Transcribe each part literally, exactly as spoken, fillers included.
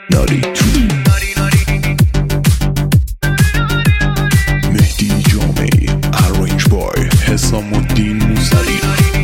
ناری تو مهدی جامعی ارنج بای حسام الدین موسوی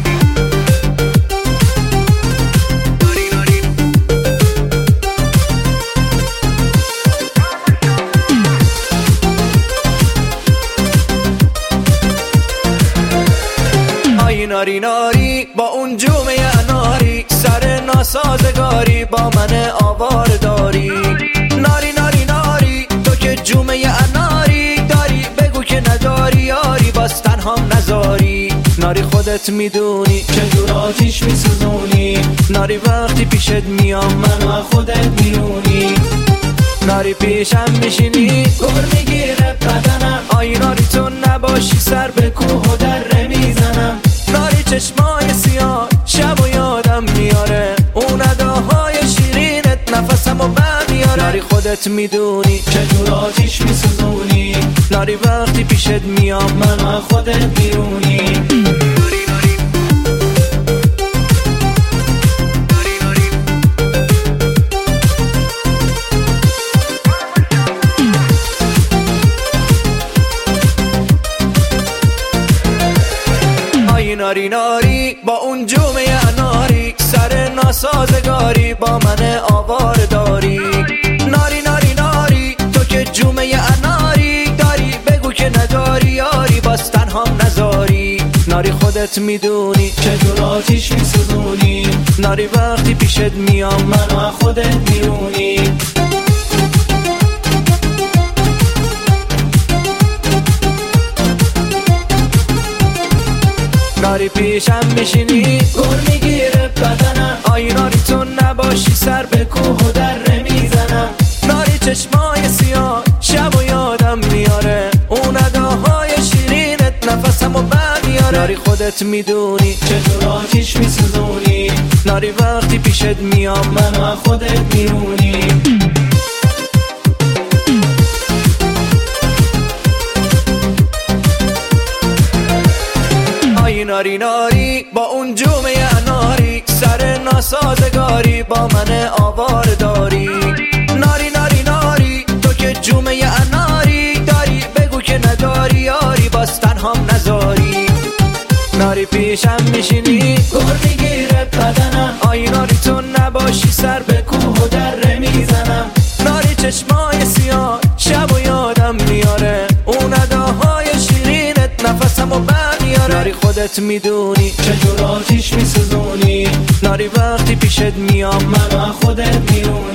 ناری ناری با اون جومه اناری سر ناسازگاری با من آوار داری. ناری ناری ناری تو که جومه اناری داری بگو که نداری یاری باز تنهام نزاری. ناری خودت میدونی چجور آتیش میسوزونی. ناری وقتی پیشت میام منو خودت میرونی. ناری پیشم میشینی گر میگیره بدنم. آی ناری تو نباشی سر به کوه و دره میزنم. ناری چشمای سیاه شب و یادم میاره اون اداهای شیرینت نفسم و بر میاره. ناری خودت میدونی چجور آتیش میسوزونی. ناری وقتی پیشت میام منو خودت میرونی. ناری ناری با اون جومه اناری سر ناسازگاری با من آوار داری. ناری ناری ناری تو که جومه اناری داری بگو که نداری یاری باز تنهام نزاری. ناری خودت میدونی چجور آتیش میسوزونی. ناری وقتی پیشت میام منو خودت میرونی. ناری پیشم میشینی گر میگیره بدنم. آی ناری تو نباشی سر به کوه و دره میزنم. ناری چشمای سیاه شب و یادم میاره اون اداهای شیرینت نفسم و بر میاره. ناری خودت میدونی چطور آتیش میسوزونی. ناری وقتی پیشت میام منو خودت میرونی. ناری ناری با اون جومه اناری سر ناسازگاری با من آوار داری. ناری ناری ناری تو که جومه اناری داری بگو که نداری یاری باز تنهام نزاری. ناری پیشم میشینی گر میگیره بدنم. آی ناری تو نباشی سر به کوه و دره میزنم. ناری چشمای سیاه شب و یادم میاره اون اداهای شیرینت نفسم و بر میاره. ناری خودت میدونی چجور آتیش میسوزونی. ناری وقتی پیشت میام منو خودت میرونی.